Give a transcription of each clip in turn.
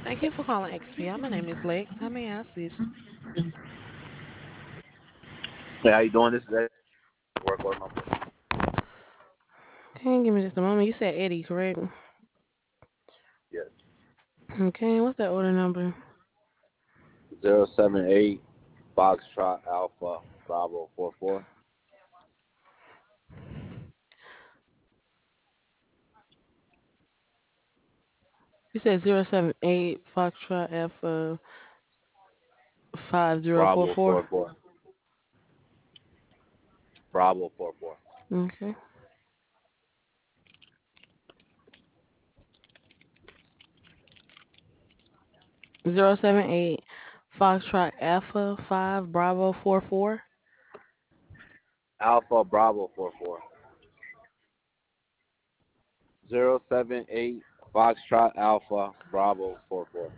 Thank you for calling XPI. My name is Lex. How may I assist? Hey, how you doing? This is Eddie. Work order number. Okay, give me just a moment. You said Eddie, correct? Yes. Okay, what's that order number? 078 Foxtrot Alpha Bravo 44. You said 078 Foxtrot Alpha Bravo 5044. 44. Bravo 44. Okay. 078 Foxtrot Alpha 5 Bravo 44. Alpha Bravo 44. 078 Foxtrot Alpha Bravo 44.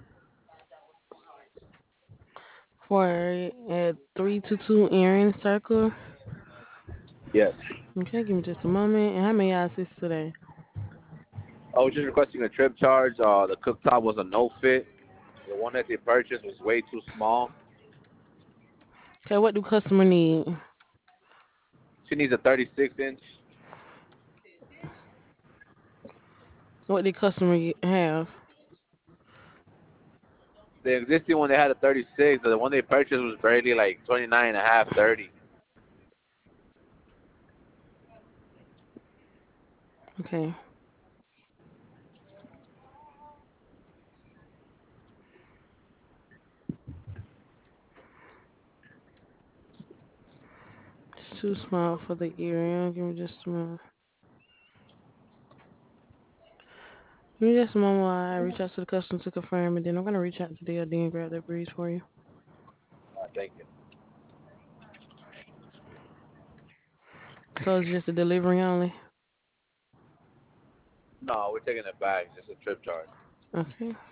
For at 322 Erin Circle. Yes. Okay, give me just a moment. And how may I assist today? I was just requesting a trip charge. The cooktop was a no fit. The one that they purchased was way too small. Okay, what do customer need? She needs a 36 inch. What did customer have? The existing one they had a 36, but the one they purchased was barely like 29 and a half, 30. Okay. It's too small for the area. Give me just a moment. Give me just a moment while I reach out to the customer to confirm, and then I'm gonna reach out to the LD and grab that breeze for you. Thank you. So it's just a delivery only. No, we're taking it back. Just a trip charge. Okay.